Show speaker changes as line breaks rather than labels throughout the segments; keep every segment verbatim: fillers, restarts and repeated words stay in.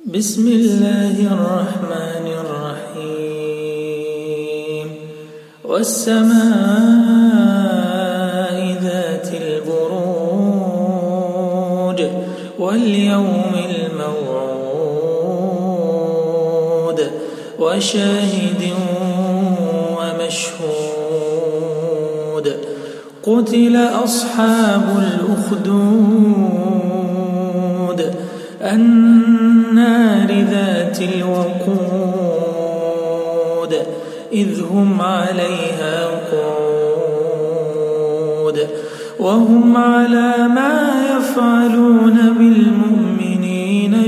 بسم الله الرحمن الرحيم والسماء ذات البروج واليوم الموعود وشاهد ومشهود قتل أصحاب الأخدود النار ذات الوقود إذ هم عليها قعود وهم على ما يفعلون بالمؤمنين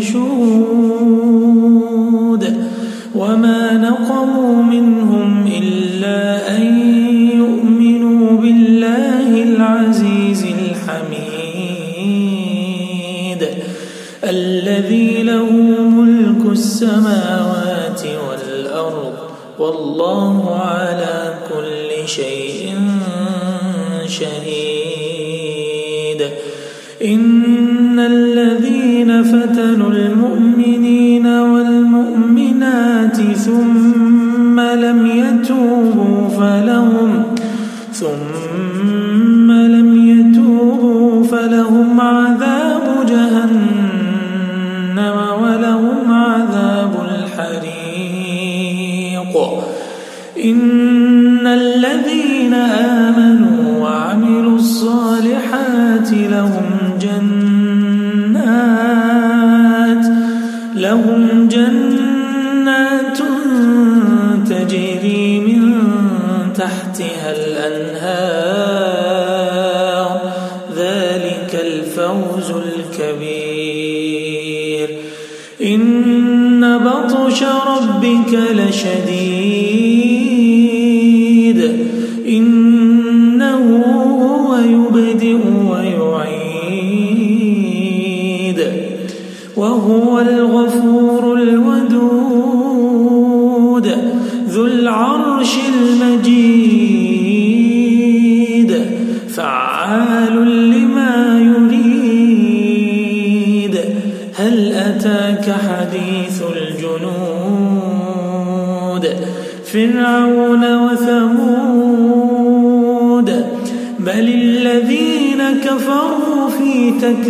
شهود وما نقموا منهم إلا أن يؤمنوا بالله العزيز الحميد الذي له ملك السماوات والأرض والله على كل شيء شهيد إن الذين فتنوا المؤمنين والمؤمنات ثم لم يتوبوا فلهم ثم لم يتوبوا فلهم عذاب جهنم ولهم عذاب الحريق إن الذين آمنوا وعملوا الصالحات لهم جنات لهم جنات تجري من تحتها الأنهار ذلك الفوز الكبير إن بطش ربك لشديد إنه هو يبدئ ويعيد وهو الغفور الودود ذو العرش المجيد فعال لما يريد هل أتاك حديث الجنود فرعون وثمود بل الذين كفروا في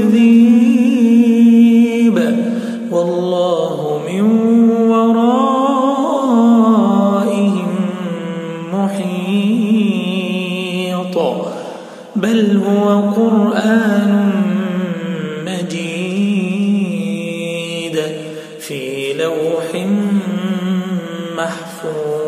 تكذيب والله من ورائهم محيط بل هو قرآن مجيد في لوح محفوظ.